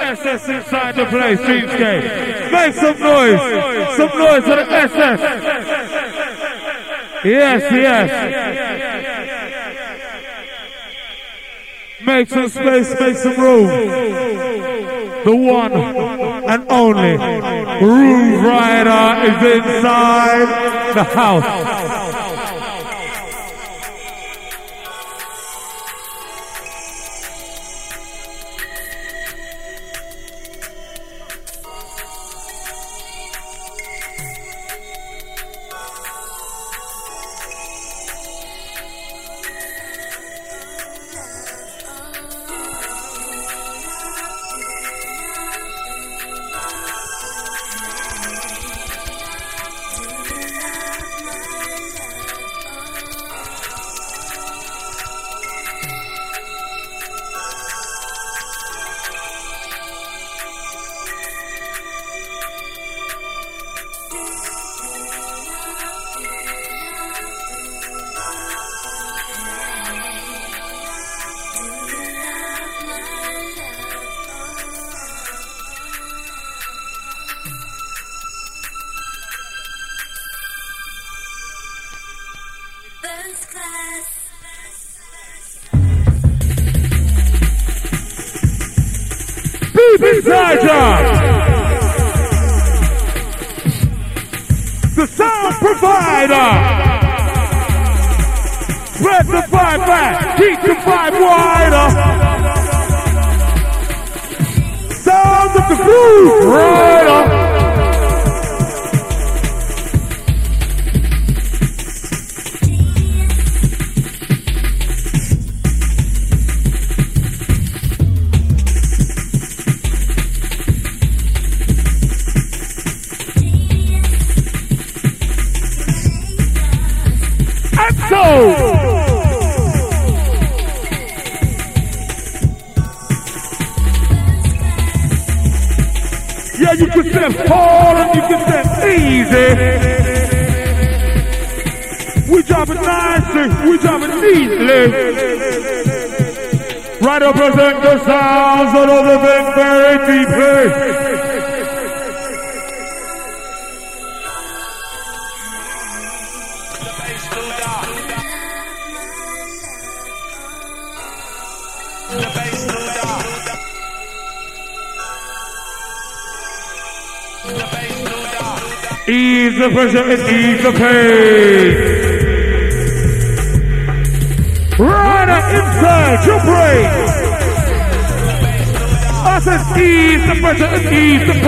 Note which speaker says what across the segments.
Speaker 1: SS inside the place, Streetscape. Make some noise for the SS. Yes. Make some space, make some room. The one and only Groove Rider is inside the house. The sound provider. Spread the vibe back, keep the vibe wider. Sound of the Groove Rider. Yeah, you can step hard and you can step easy. We drop it nicely, we drop it neatly. Right up present the sounds of the living very deeply. Ease the pressure and ease the pain. Rider inside your brain. I said ease the pressure and ease the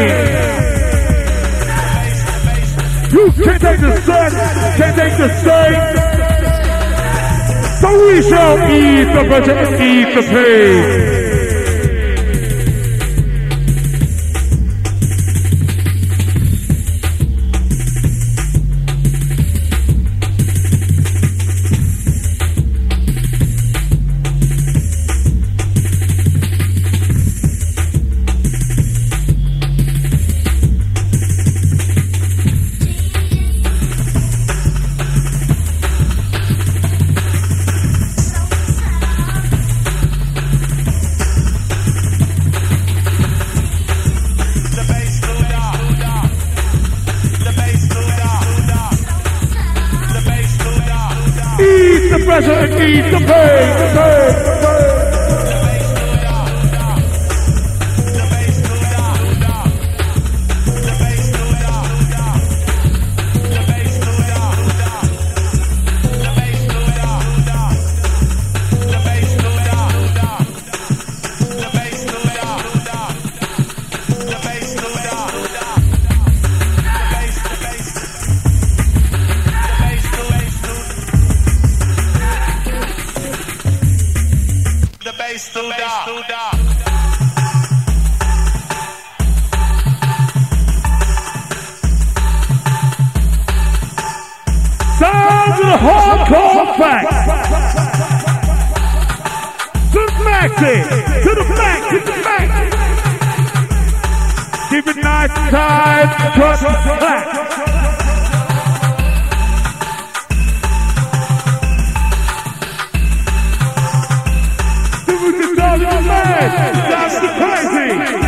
Speaker 1: pain. You can't take the sun, can't take the strain. So we shall ease the pressure and ease the pain. Pressure and ease the pain, the pain, the pain. Sounds of the hardcore facts. To the maxi, to the max, to the max. Keep it nice and tight, cut back. That's the crazy.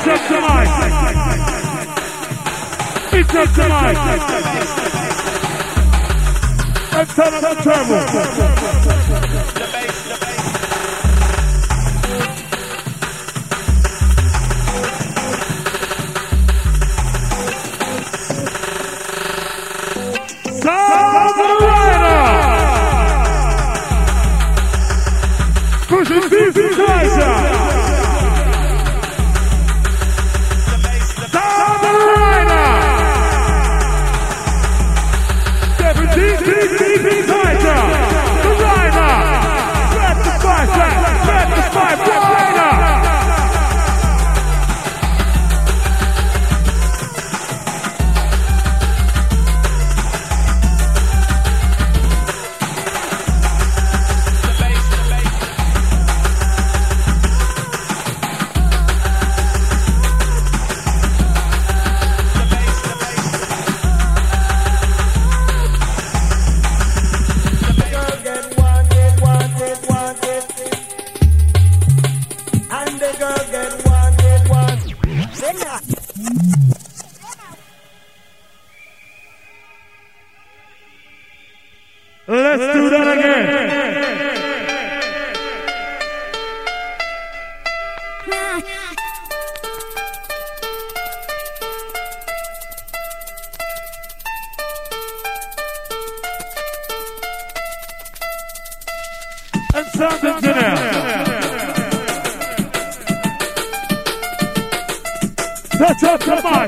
Speaker 1: It's up tonight. It's up tonight. And turn up the turbo. Sound the Rider. Pushing synthesizer. Sound the Rider. 17 synthesizer. The Rider. Grab the spy flag. Grab the spy flag. Rider. Let's do that again. And sound engineer. Touch up the mic.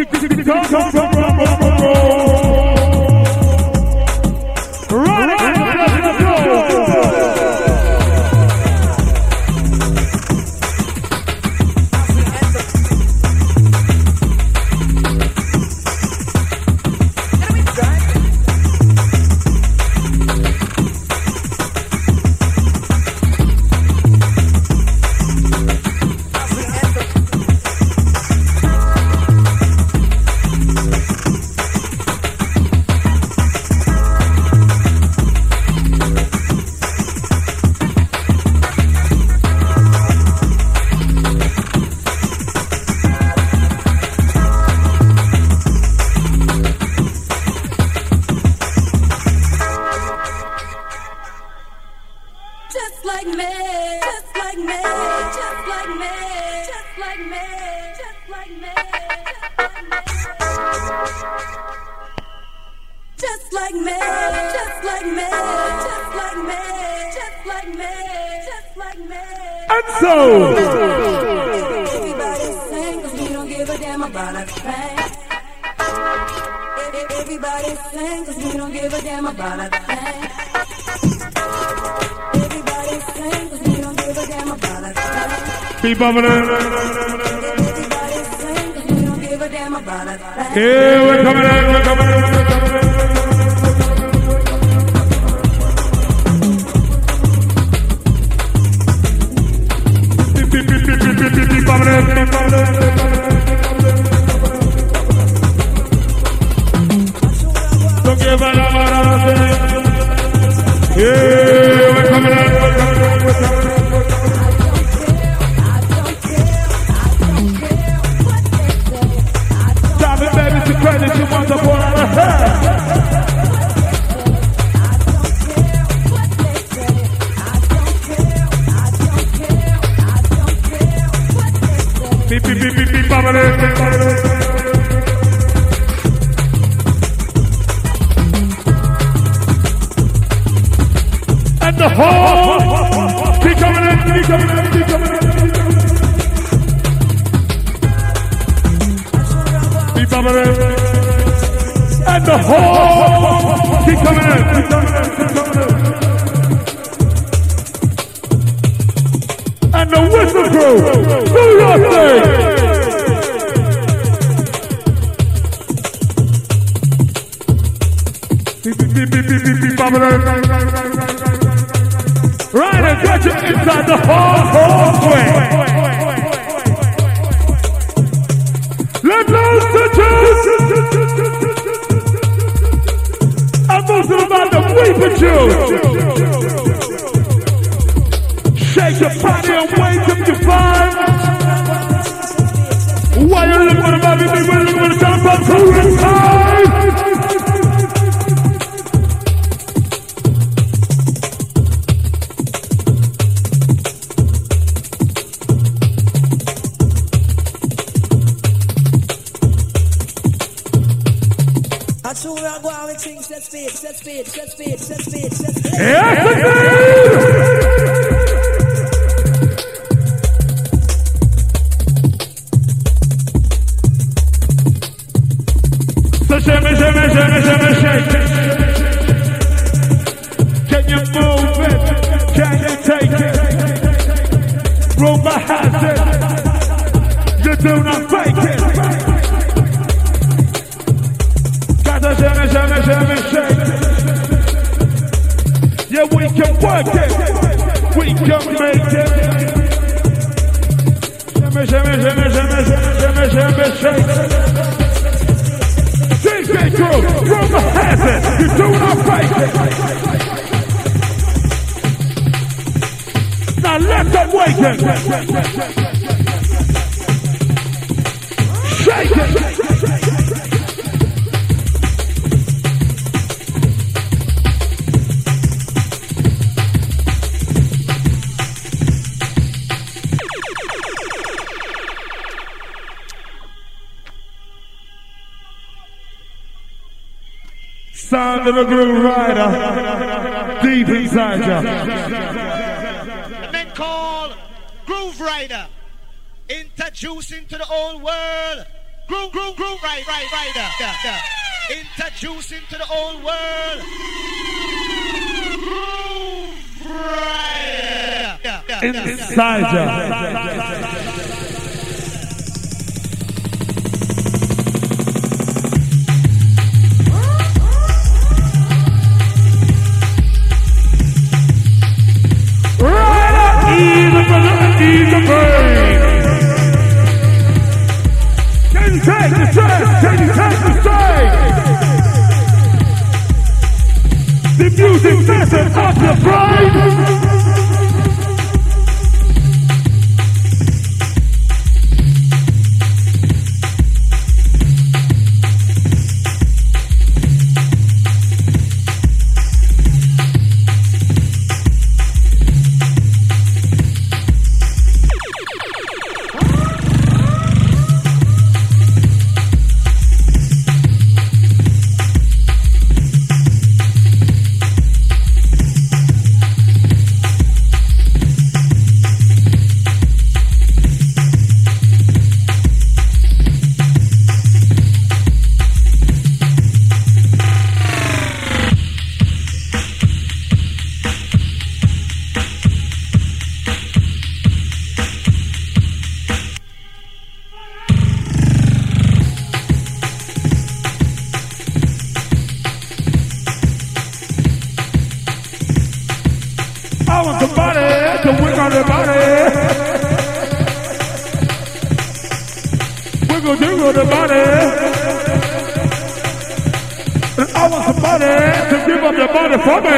Speaker 1: Keep bumping it. Yeah, we're coming in, we're coming in, we're coming in. Keep bumping it, keep bumping it. Don't give a yeah, we're coming in, we're coming in, we're coming in. Credit you once upon a time. Beep, beep, beep, beep, beep, and the whole keep coming in, keep coming in, keep coming in. Keep coming in. And the whole keep coming in, keep coming in, keep coming in. And the whistle crew, do your thing. Beep, beep, beep, beep, beep, beep, right, and get you inside the whole swing. Let loose the juice. I'm talking about the weeping juice. Shake your body and wake up your vibe. While you're looking for the baby, we're looking for the jump up to the time. Set speed. Yes, so shake. Can you move it? Can you take it? Rumba has it. You do not fake it. Gotta shake. Yeah, we can work it. We can make it. Shake. DJ Crew, Rumba has it. You do not fake it. Now let them wake it. Shake it. Sound of the Groove Rider, deep inside you.
Speaker 2: The men called Groove Rider, introducing to the whole world Groove, right. Introducing to the old world. Groove, right.
Speaker 1: Inside ya. Ease the brain. Can you take the stress? Can you take the strain? The music session of your brain. I want somebody to wiggle their body. Wiggle, jiggle their body. And I want somebody to give up their body for me.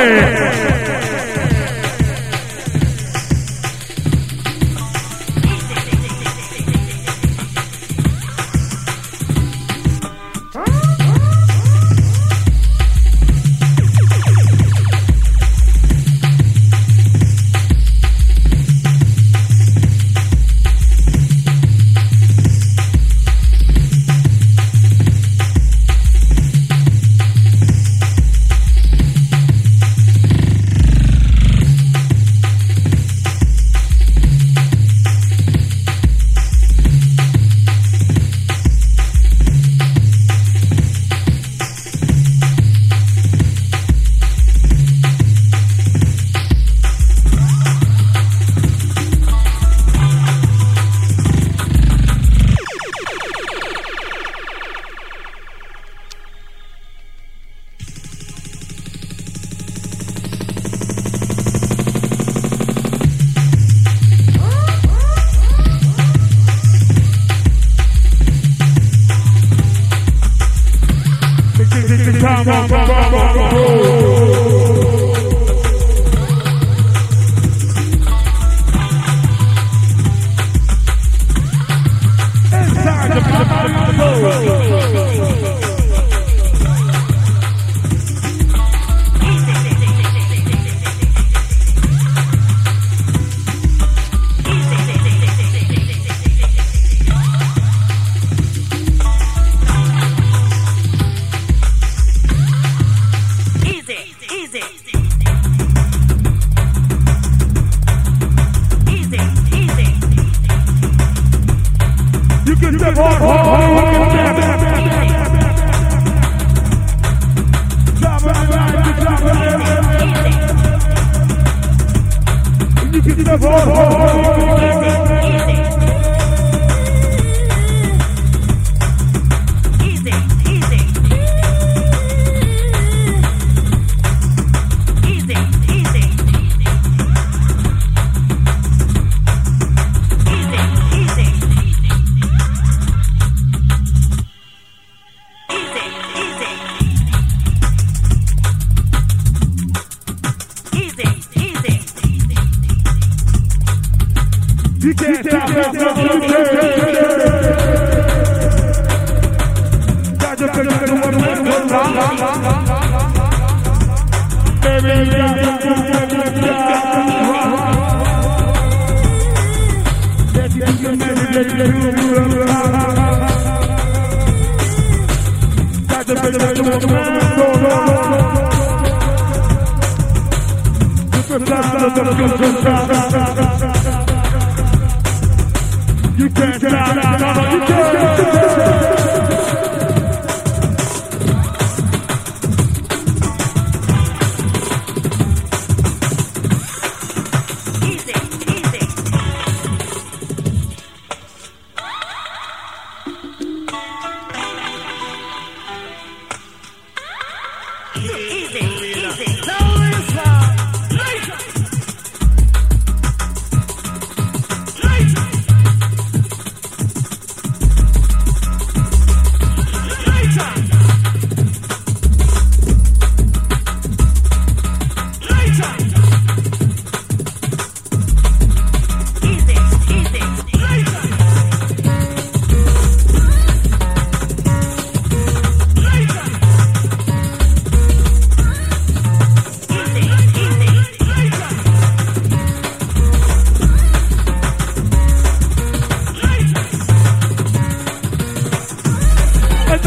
Speaker 1: You can't stop, you can't.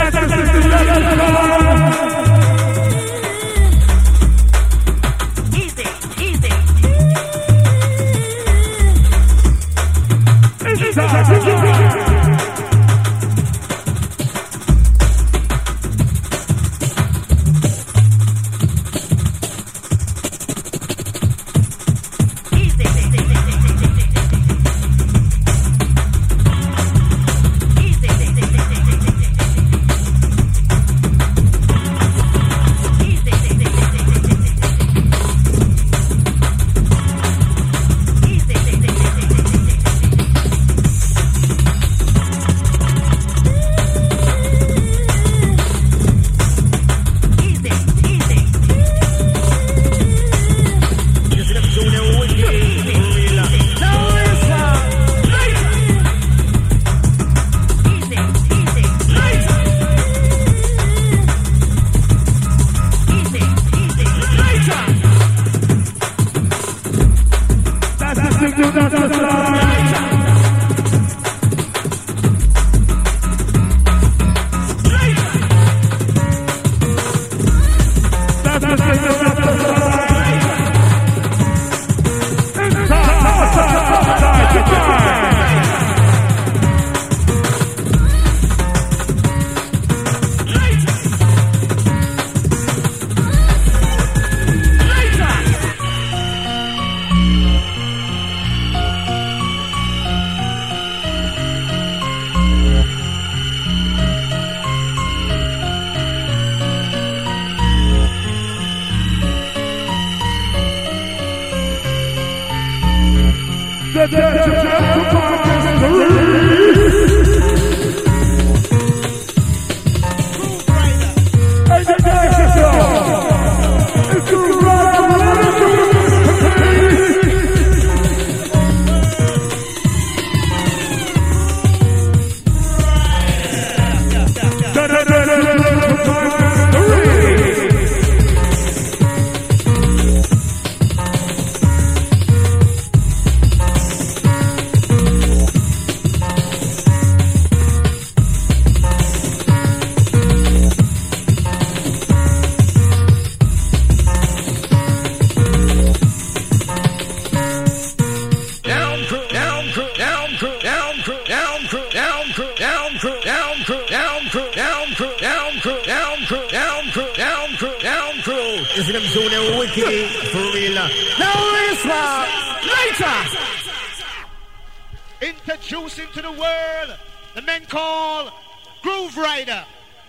Speaker 2: Introducing to the world the men called Groove Rider.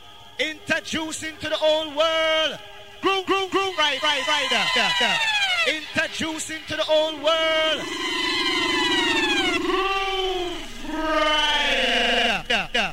Speaker 2: Introducing to the whole world Groove Rider. Introducing to the whole world Groove Rider.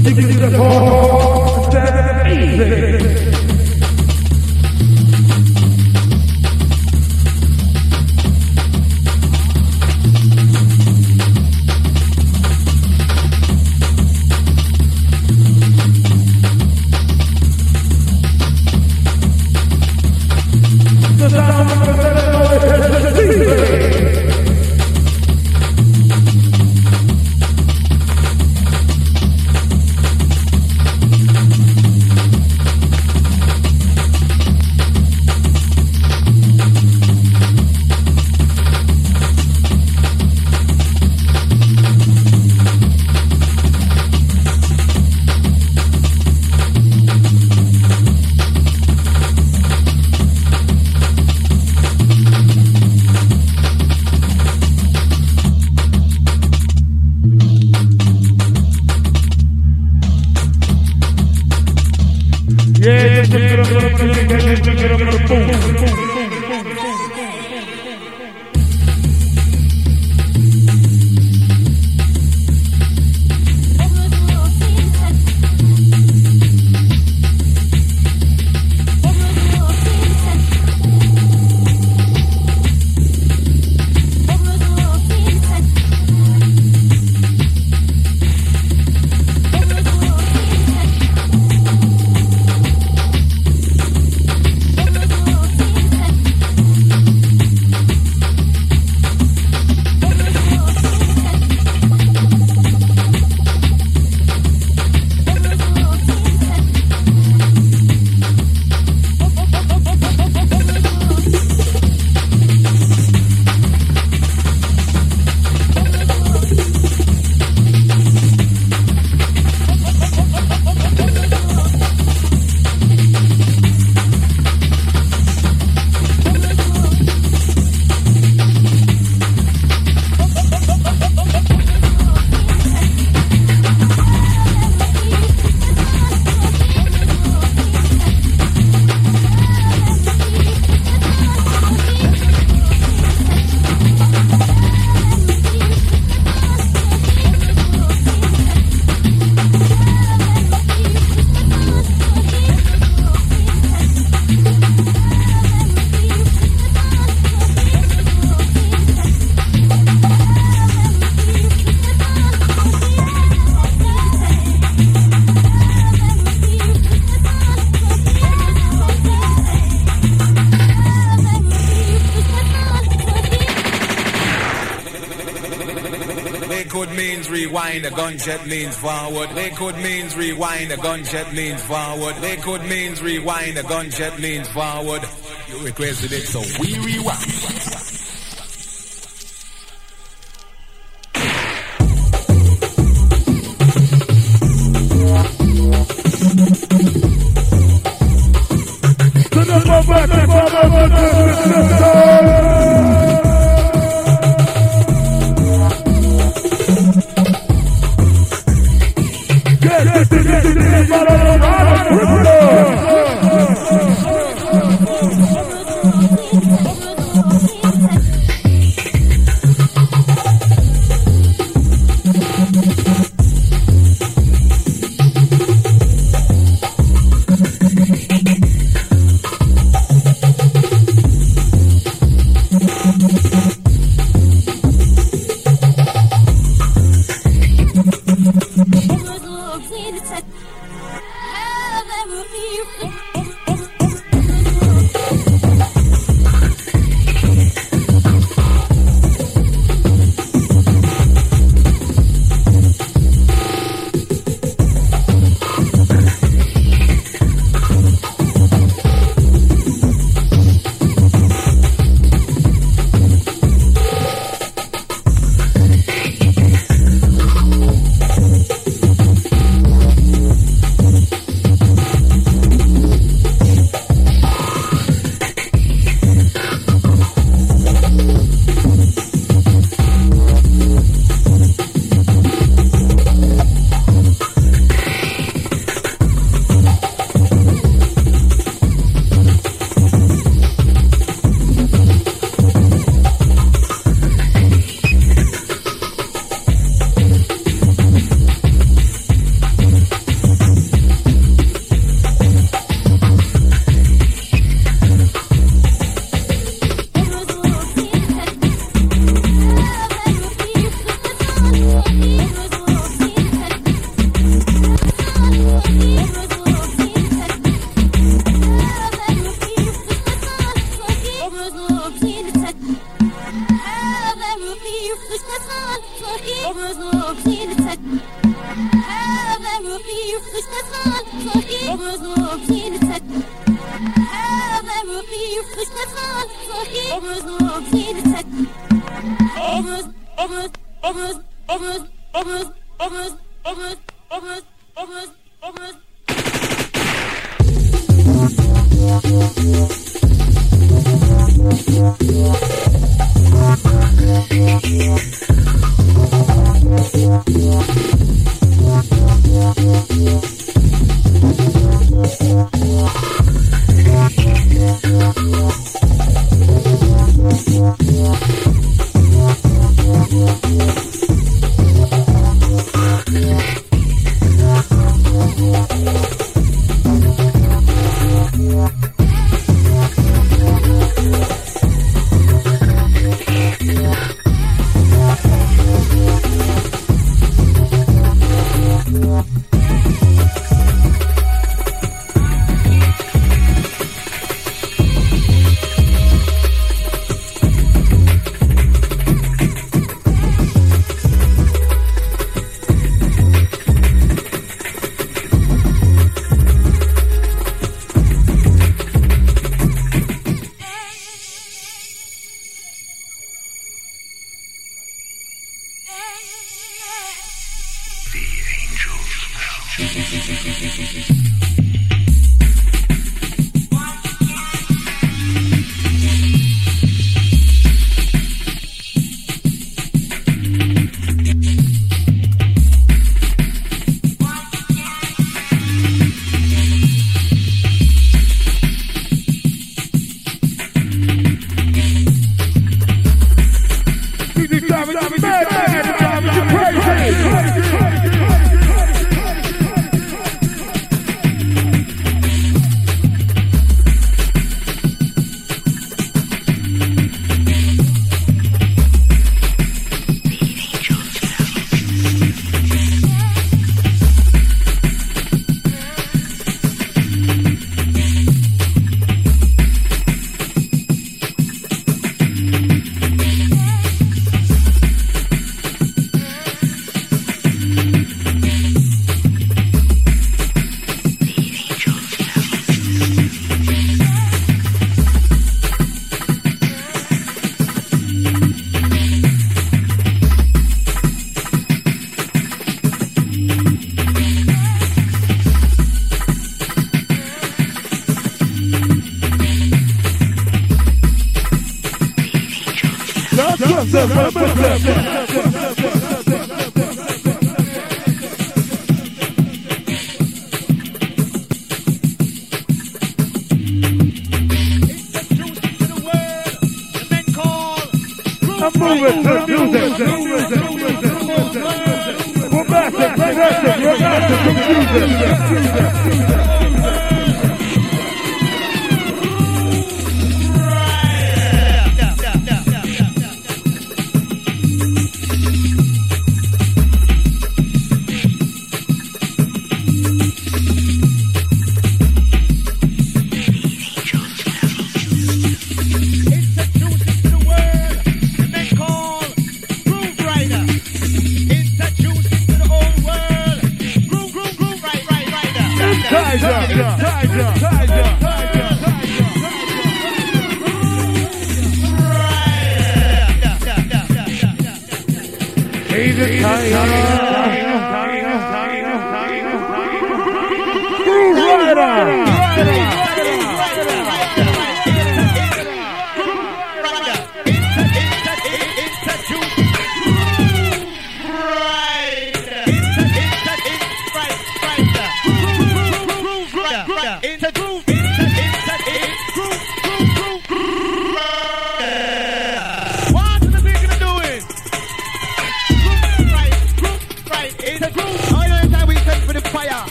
Speaker 3: Rewind, a gunshot leans forward. Liquid means rewind, a gunshot leans forward. Liquid means rewind, a gunshot leans forward. You requested it, so we rewind.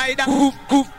Speaker 3: rider. Goof, goof,